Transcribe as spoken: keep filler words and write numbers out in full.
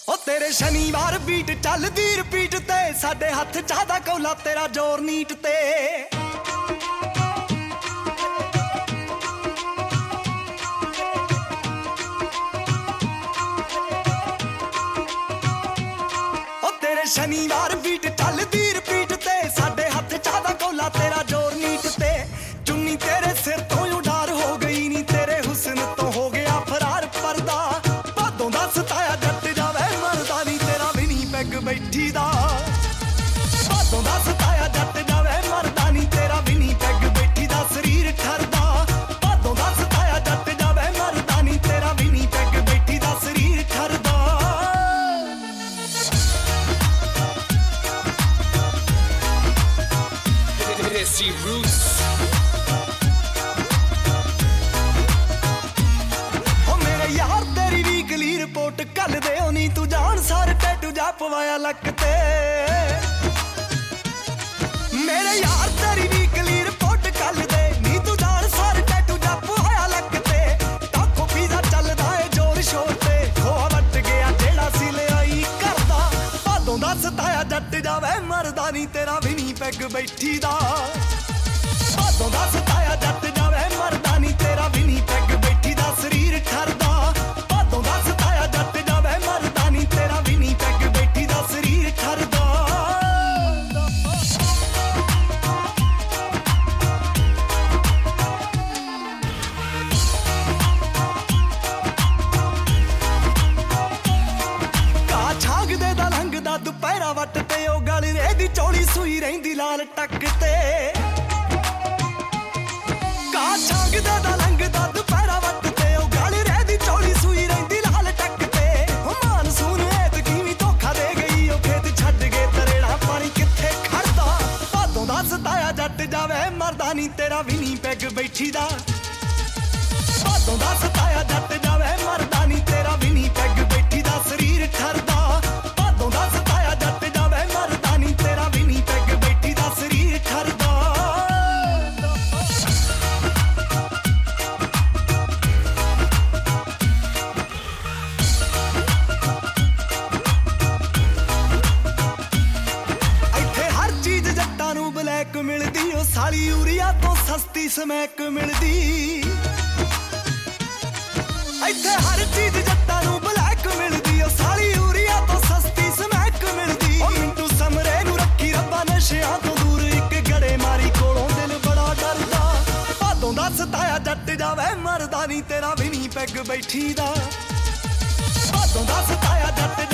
ओ तेरे शनिवार बीट चलदी रिपीट ते साडे हथ चाहदा कौला तेरा जोर नीट ते ओ तेरे शनिवार बीट चलदी रिपीट ते साडे हथ चाहदा कौला तेरा जोर नीट ते चुन्नी तेरे सिर तो उडार हो गई नी तेरे हुस्न तो हो गया फरार पर्दा भादों दा सताया जट जावे मरदा नी तेरा भी नी पैग बैठी दा भादों दा सताया जट जावे मरदा नी तेरा भी नी पैग बैठी दा शरीर ठरदा भादों दा सताया जट जावे मरदा नी तेरा भी नी पैग बैठी दा शरीर ठरदा Desi Roots यार तेरी वीकली रिपोर्ट कल दे नी तू जान सारे टैटू जा पवाया लक ते मेरे यार तेरी वीकली रिपोर्ट कल दे नी तू जान सारे टैटू जा पवाया लक ते टाको पीजा चलदा है जोर शोर ते खोआ वट गया जेड़ा सी ले आई करदा भादों दा सताया जट जावे मरदा नी तेरा भी नी पैग बैठी दा भादों दा सताया जट जावे मरदा नी तेरा भी नी पैग बैठी दा शरीर ठरदा भादों दा सताया जट जावे मरदा नी तेरा भी नी पैग बैठी दा शरीर ठरदा का छागदे दा लंघदा दुपहरा वट ते ओ गल रे दी चौड़ी सूई रहिंदी लाल टक ते का छागदे दा लंघदा दुपहरा वट ते ओ गल रे दी चौड़ी सूई रहिंदी लाल टक ते मानसून ऐत किवी धोखा दे गई ओ खेत छड्ड गए तरेड़ा पानी किथे खड़दा भादों दा सताया जट जावे मरदा नी तेरा भी नी पैग बैठी दा भादों दा सताया जट जावे मरदा नी तेरा भी नी पैग बैठी दा शरीर ठरदा भादों दा सताया जट जावे मरदा नी तेरा भी नी पैग बैठी दा शरीर ठरदा ब्लैक मिलदी ओ साली यूरिया तो सस्ती समैक मिलदी इत्थे हर चीज जट्टां नूं ब्लैक मिलदी ओ साली यूरिया तो सस्ती समैक मिलदी ओ मिंटू समरे नूं रखी रब्बा नशियां तो दूर इक गड़े मारी कोलों दिल बड़ा डरदा भादों दा सताया जट जावे मरदा नी तेरा भी नी पैग बैठी दा भादों दा सताया जट